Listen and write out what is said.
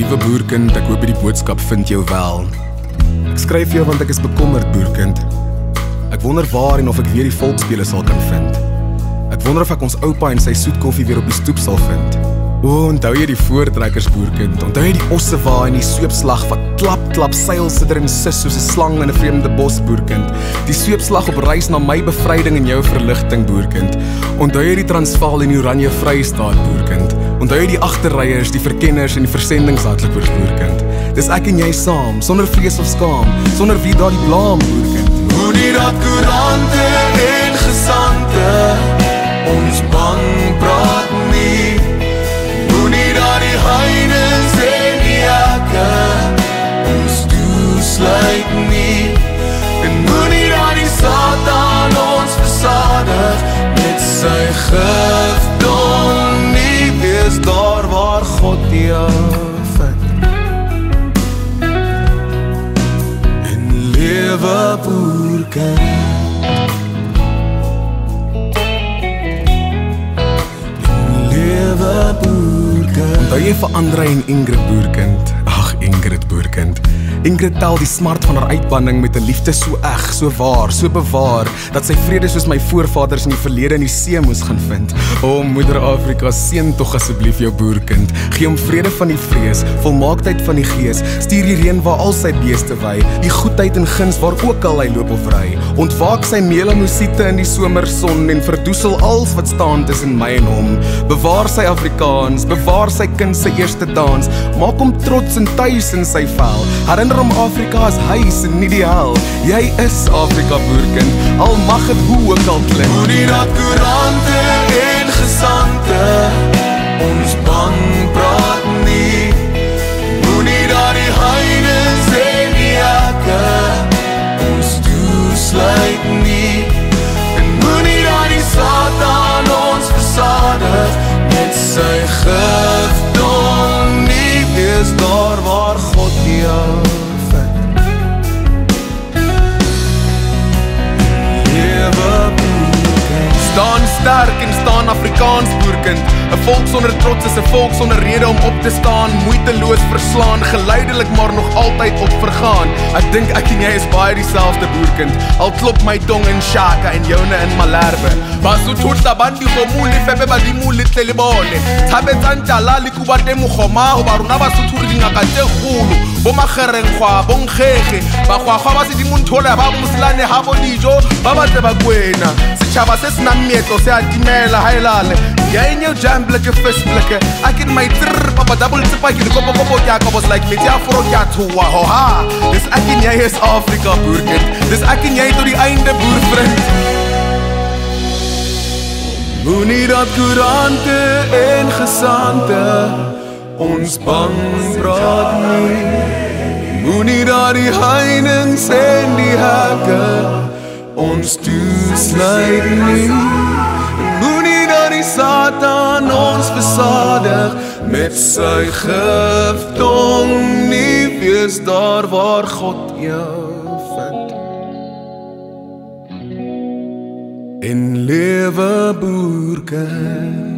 Liewe boerkind, ek hoop die boodskap vind jou wel. Ek skryf jou want ek is bekommerd, boerkind. Ek wonder waar en of ek weer die volksspele sal kan vind. Ek wonder of ek ons oupa en sy soetkoffie weer op die stoep sal vind. O, onthou jy die voortrekkers, boerkind? Onthou jy die ossewa en die sweepslag wat klap, seil sitter en sis soos 'n slang in 'n vreemde bos, boerkind? Die sweepslag op reis na my bevryding en jou verligting, boerkind. Onthou jy die Transvaal en die Oranje Vrystaat, boerkind? Onthou jy die agterryers, die verkenners en die versendingshardloopers, boerkind? Dis ek en jy saam, sonder vrees of skaam, sonder wie daar die blaam, boerkind. Moenie dat koerante en gesante ons bang praat nie. Moenie dat die heides en die hekke ons toesluit nie. En moenie dat die Satan ons versadig met sy gifdom nie. Wees daar waar God jou vind en lewe boerkind. Onthou jy vir Andre en Ingrid, boerkind? Ag, Ingrid, boerkind. Ingrid tel die smart van haar uitbanning met 'n liefde so eg, so waar, so bewaar, dat sy vrede soos my voorvaders in die verlede in die see moes gaan vind. O, moeder Afrika, seën tog asseblief jou boerkind. Gee hom vrede van die vrees, volmaaktheid van die gees. Stuur die reën waar al sy beeste wy, die goedheid en guns waar ook al hy loop of ry. Ontwaak sy melamosiete in die somerson en verdoesel alles wat staan tussen my en hom. Bewaar sy Afrikaans, bewaar sy kind sy eerste dans. Maak hom trots en tuis in sy vel. Herinner hom Afrika as huis en nie die hel. Jy is Afrika, boerkind, al mag het hoe ook al klink. Moenie dat koerante en gesante ons bang praat nie. Moenie dat die heides en die hekke ons toesluit nie. En moenie dat die Satan ons versadig met sy gifdom nie. Wees daar waar God jou vind. Lewe boerkind. Staan sterk en staan Afrikaans, boerkind. 'n Volk sonder trots is 'n volk sonder rede om op te staan. Moeiteloos verslaan, geleidelik maar nog altyd op vergaan. Ek dink ek en jy is baie dieselfde, boerkind. Al klop my tong in Shaka en joune in Malherbe. Basotho bandi gomuli febe badimuli tlelebone. Thabetsa ntjala le kubate mogoma ho ba rona Basotho re dingaka tse kgolo. Bo magereng gwa bongkhege, ba gwagwa ba se dimonthola ba moslane ha bo dijo, ba batle ba kwena. Setjhaba se senang meetlo se a timela haelale. Ja in jou jam blikke visblikke. Ek in my trrr papa double tsipa ke kopo ja ka was like met ja for ja toa ho ha. Dis ek en jy is Afrika, boerkind. Dis ek en jy tot die einde, boervriend. Moenie dat koerante en gesante ons bang praat nie. Moenie dat die heininge en die hekke ons toesluit nie. Moenie dat die Satan ons versadig met sy gifdom nie. Wees daar waar God jou vind en lewe boerkind.